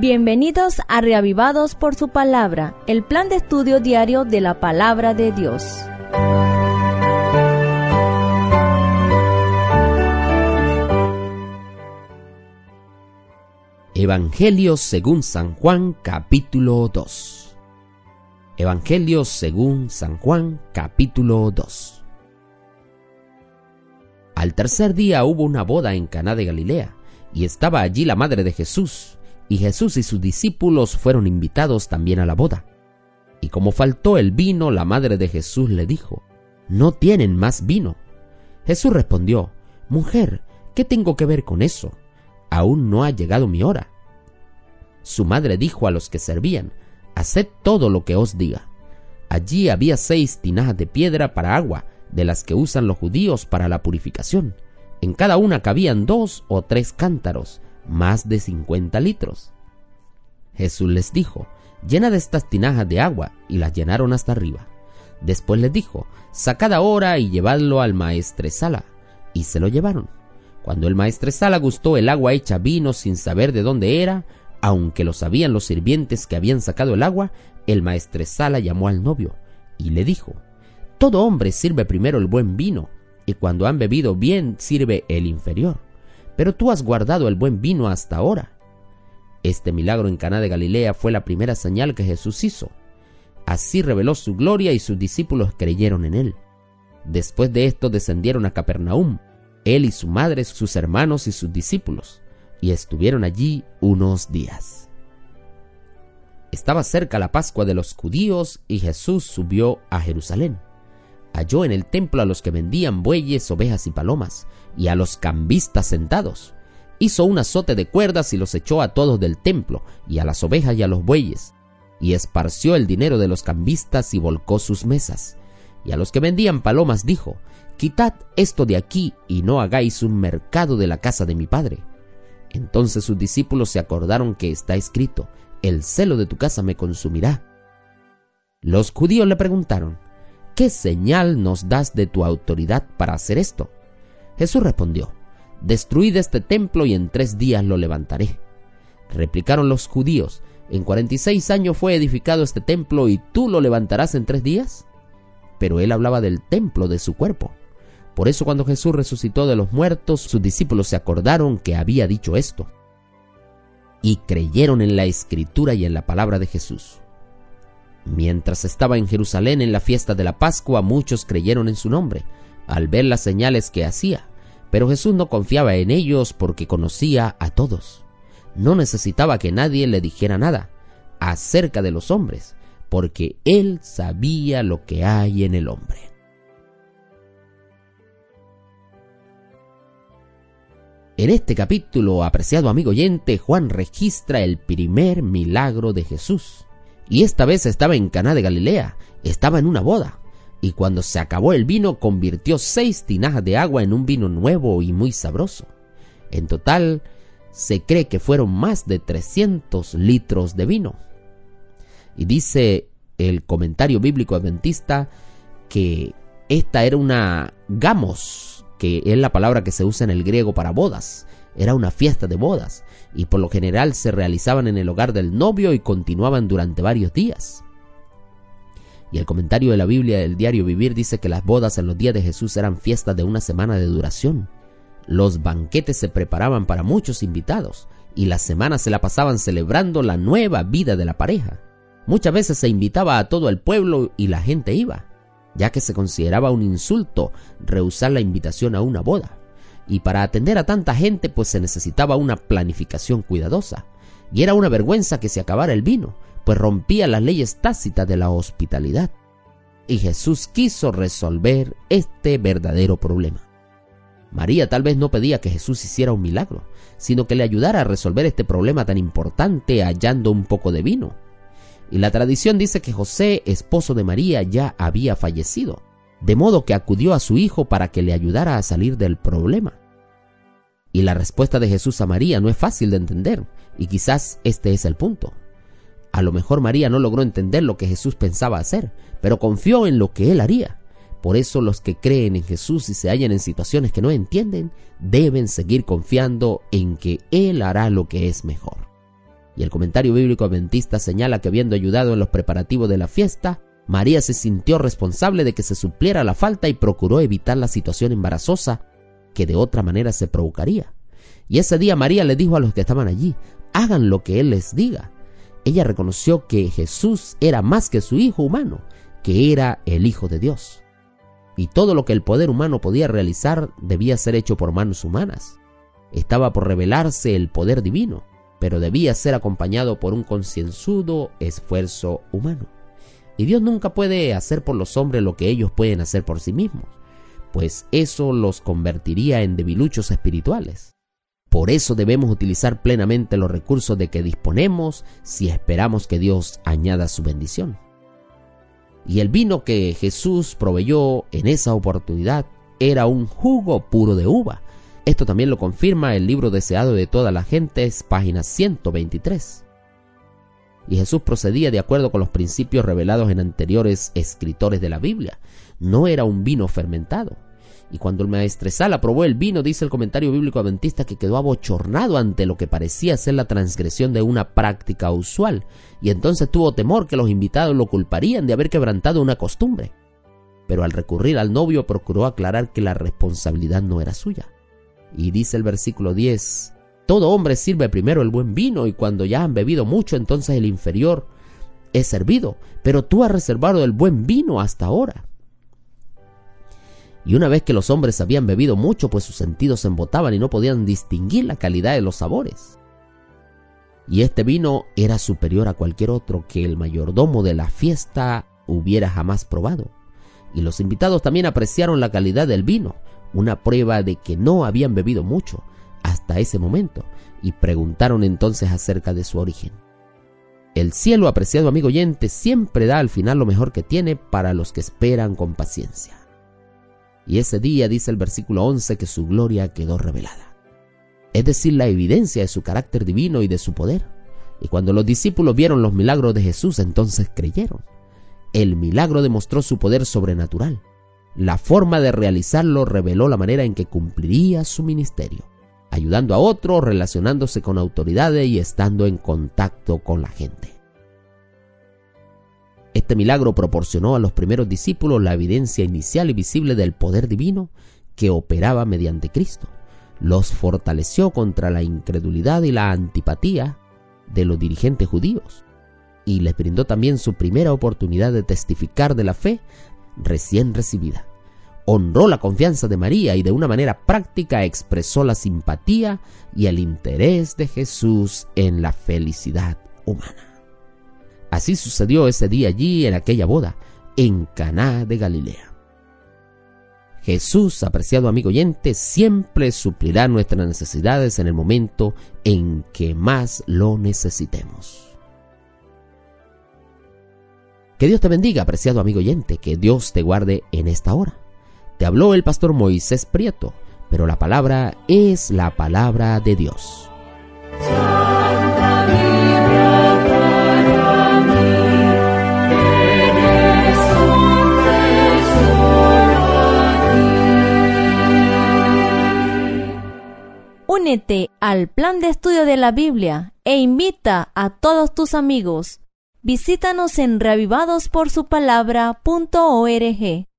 Bienvenidos a Reavivados por su Palabra, el plan de estudio diario de la Palabra de Dios. Evangelio según San Juan, capítulo 2. Evangelio según San Juan, capítulo 2. Al tercer día hubo una boda en Caná de Galilea, y estaba allí la madre de Jesús, y Jesús y sus discípulos fueron invitados también a la boda. Y como faltó el vino, la madre de Jesús le dijo: «¿No tienen más vino?». Jesús respondió: «Mujer, ¿qué tengo que ver con eso? Aún no ha llegado mi hora». Su madre dijo a los que servían: «Haced todo lo que os diga». Allí había 6 tinajas de piedra para agua, de las que usan los judíos para la purificación. En cada una cabían 2 o 3 cántaros, más de 50 litros. Jesús les dijo: «Llenad estas tinajas de agua», y las llenaron hasta arriba. Después les dijo: «Sacad ahora y llevadlo al maestresala», y se lo llevaron. Cuando el maestresala gustó el agua hecha vino sin saber de dónde era, aunque lo sabían los sirvientes que habían sacado el agua, el maestresala llamó al novio y le dijo: «Todo hombre sirve primero el buen vino, y cuando han bebido bien sirve el inferior. Pero tú has guardado el buen vino hasta ahora». Este milagro en Caná de Galilea fue la primera señal que Jesús hizo. Así reveló su gloria y sus discípulos creyeron en él. Después de esto descendieron a Capernaum, él y su madre, sus hermanos y sus discípulos, y estuvieron allí unos días. Estaba cerca la Pascua de los judíos y Jesús subió a Jerusalén. Halló en el templo a los que vendían bueyes, ovejas y palomas, y a los cambistas sentados. Hizo un azote de cuerdas y los echó a todos del templo, y a las ovejas y a los bueyes, y esparció el dinero de los cambistas y volcó sus mesas. Y a los que vendían palomas dijo: «Quitad esto de aquí y no hagáis un mercado de la casa de mi padre». Entonces sus discípulos se acordaron que está escrito: «El celo de tu casa me consumirá». Los judíos le preguntaron: «¿Qué señal nos das de tu autoridad para hacer esto?». Jesús respondió: «Destruid este templo y en 3 días lo levantaré». Replicaron los judíos: «En 46 años fue edificado este templo y tú lo levantarás en 3 días». Pero él hablaba del templo de su cuerpo. Por eso cuando Jesús resucitó de los muertos, sus discípulos se acordaron que había dicho esto, y creyeron en la Escritura y en la palabra de Jesús. Mientras estaba en Jerusalén en la fiesta de la Pascua, muchos creyeron en su nombre, al ver las señales que hacía. Pero Jesús no confiaba en ellos porque conocía a todos. No necesitaba que nadie le dijera nada acerca de los hombres, porque él sabía lo que hay en el hombre. En este capítulo, apreciado amigo oyente, Juan registra el primer milagro de Jesús. Y esta vez estaba en Caná de Galilea, estaba en una boda. Y cuando se acabó el vino, convirtió 6 tinajas de agua en un vino nuevo y muy sabroso. En total, se cree que fueron más de 300 litros de vino. Y dice el comentario bíblico adventista que esta era una gamos, que es la palabra que se usa en el griego para bodas. Era una fiesta de bodas, y por lo general se realizaban en el hogar del novio y continuaban durante varios días. Y el comentario de la Biblia del Diario Vivir dice que las bodas en los días de Jesús eran fiestas de una semana de duración. Los banquetes se preparaban para muchos invitados, y las semanas se la pasaban celebrando la nueva vida de la pareja. Muchas veces se invitaba a todo el pueblo y la gente iba, ya que se consideraba un insulto rehusar la invitación a una boda. Y para atender a tanta gente pues se necesitaba una planificación cuidadosa, y era una vergüenza que se acabara el vino, pues rompía las leyes tácitas de la hospitalidad. Y Jesús quiso resolver este verdadero problema. María tal vez no pedía que Jesús hiciera un milagro, sino que le ayudara a resolver este problema tan importante hallando un poco de vino. Y la tradición dice que José, esposo de María, ya había fallecido, de modo que acudió a su hijo para que le ayudara a salir del problema. Y la respuesta de Jesús a María no es fácil de entender, y quizás este es el punto. A lo mejor María no logró entender lo que Jesús pensaba hacer, pero confió en lo que él haría. Por eso los que creen en Jesús y se hallan en situaciones que no entienden, deben seguir confiando en que él hará lo que es mejor. Y el comentario bíblico adventista señala que, habiendo ayudado en los preparativos de la fiesta, María se sintió responsable de que se supliera la falta y procuró evitar la situación embarazosa que de otra manera se provocaría. Y ese día María le dijo a los que estaban allí: hagan lo que Él les diga. Ella reconoció que Jesús era más que su hijo humano, que era el Hijo de Dios. Y todo lo que el poder humano podía realizar debía ser hecho por manos humanas. Estaba por revelarse el poder divino, pero debía ser acompañado por un concienzudo esfuerzo humano. Y Dios nunca puede hacer por los hombres lo que ellos pueden hacer por sí mismos, pues eso los convertiría en debiluchos espirituales. Por eso debemos utilizar plenamente los recursos de que disponemos si esperamos que Dios añada su bendición. Y el vino que Jesús proveyó en esa oportunidad era un jugo puro de uva. Esto también lo confirma el libro Deseado de todas las gentes, página 123. Y Jesús procedía de acuerdo con los principios revelados en anteriores escritores de la Biblia. No era un vino fermentado. Y cuando el maestresala probó el vino, dice el comentario bíblico adventista que quedó abochornado ante lo que parecía ser la transgresión de una práctica usual, y entonces tuvo temor que los invitados lo culparían de haber quebrantado una costumbre. Pero al recurrir al novio procuró aclarar que la responsabilidad no era suya. Y dice el versículo 10: todo hombre sirve primero el buen vino, y cuando ya han bebido mucho, entonces el inferior es servido, pero tú has reservado el buen vino hasta ahora. Y una vez que los hombres habían bebido mucho, pues sus sentidos se embotaban y no podían distinguir la calidad de los sabores. Y este vino era superior a cualquier otro que el mayordomo de la fiesta hubiera jamás probado. Y los invitados también apreciaron la calidad del vino, una prueba de que no habían bebido mucho hasta ese momento, y preguntaron entonces acerca de su origen. El cielo, apreciado amigo oyente, siempre da al final lo mejor que tiene para los que esperan con paciencia. Y ese día, dice el versículo 11, que su gloria quedó revelada, es decir, la evidencia de su carácter divino y de su poder. Y cuando los discípulos vieron los milagros de Jesús, entonces creyeron. El milagro demostró su poder sobrenatural. La forma de realizarlo reveló la manera en que cumpliría su ministerio, ayudando a otros, relacionándose con autoridades y estando en contacto con la gente. Este milagro proporcionó a los primeros discípulos la evidencia inicial y visible del poder divino que operaba mediante Cristo. Los fortaleció contra la incredulidad y la antipatía de los dirigentes judíos, y les brindó también su primera oportunidad de testificar de la fe recién recibida. Honró la confianza de María y de una manera práctica expresó la simpatía y el interés de Jesús en la felicidad humana. Así sucedió ese día allí en aquella boda, en Caná de Galilea. Jesús, apreciado amigo oyente, siempre suplirá nuestras necesidades en el momento en que más lo necesitemos. Que Dios te bendiga, apreciado amigo oyente, que Dios te guarde en esta hora. Te habló el pastor Moisés Prieto, pero la palabra es la palabra de Dios. Únete al plan de estudio de la Biblia e invita a todos tus amigos. Visítanos en reavivadosporsupalabra.org.